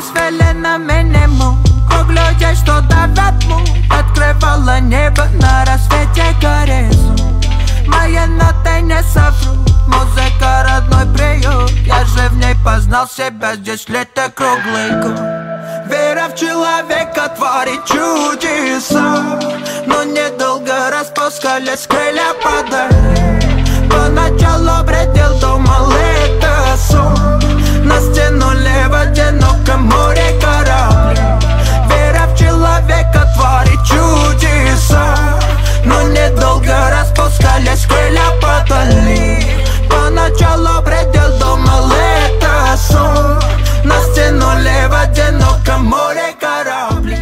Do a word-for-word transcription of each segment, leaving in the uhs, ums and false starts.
свели на минимум. Круглые, что давят мут. Открывала небо на рассвете горизонт. Мои ноты не соврут, музыка родной приют. Я же в ней познал себя, здесь лето круглый год. Вера в человека творит чудеса, но недолго распускались крылья падали. Поначалу бредил, думал это сон. Нас тянули в одиноком море корабли. Вера в человека творит чудеса, но недолго распускались крылья падали. Поначалу бредил, думал это сон. Нас тянули в одиноком море корабли.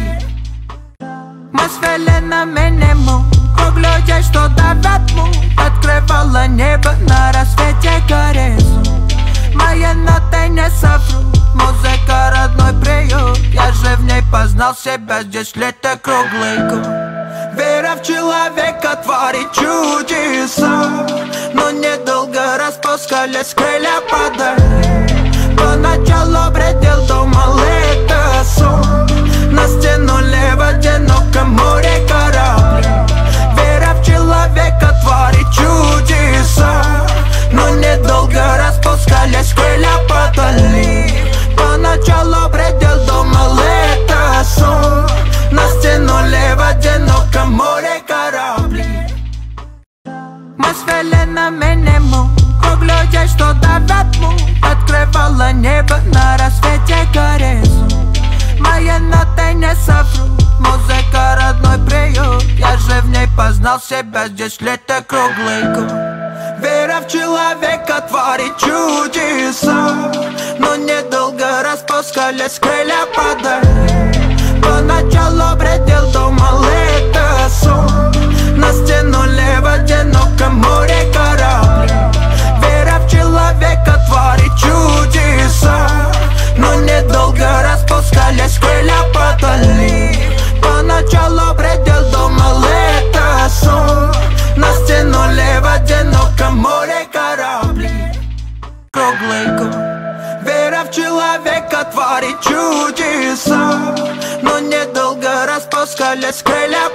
Мы свели на минимум. Круглые, что давят мут. Открывала небо на рассвете горизонт. Мои ноты не соврут, музыка родной приют. Я же в ней познал себя, здесь лето круглый год. Вера в человека творит чудеса, но недолго распускались крылья падали. Поначалу бредил, думал это сон. Нас тянули в одиноком море корабли. Вера в человека творит чудеса, но недолго распускались крылья падали. Поначалу бредил, думал это сон. Нас тянули в одиноком море корабли. Мы свели на минимум. Круглые, что давят мут. Открывала небо на рассвете горизонт. Мои ноты не соврут, музыка родной приют. Я же в ней познал себя, здесь лето круглый год. Вера в человека творит чудеса, но недолго распускались крылья падали. Поначалу бредил, думал это сон. Нас тянули в одиноком море корабли. Вера в человека творит чудеса, но недолго распускались крылья падали. Поначалу бредил, думал это сон. Нас тянули в одиноком море корабли. Круглый год. Вера в человека творит чудеса, но недолго распускались крылья